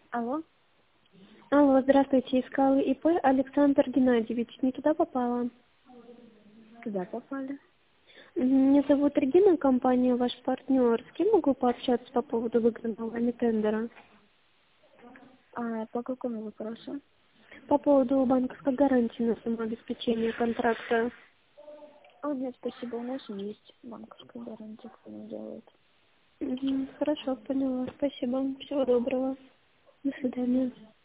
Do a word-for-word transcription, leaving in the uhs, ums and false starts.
Алло? Алло, здравствуйте, искала ИП Александр Геннадьевич. Не туда попала? Куда попали? Мгм, Меня зовут Регина, компания ваш партнер. С кем могу пообщаться по поводу выигранного вами тендера? А по какому вопросу? По поводу банковской гарантии на самообеспечение контракта. О, нет, спасибо, у нас есть банковская гарантия, кто не делает. Мгм, Хорошо, поняла. Спасибо. Всего доброго. До свидания.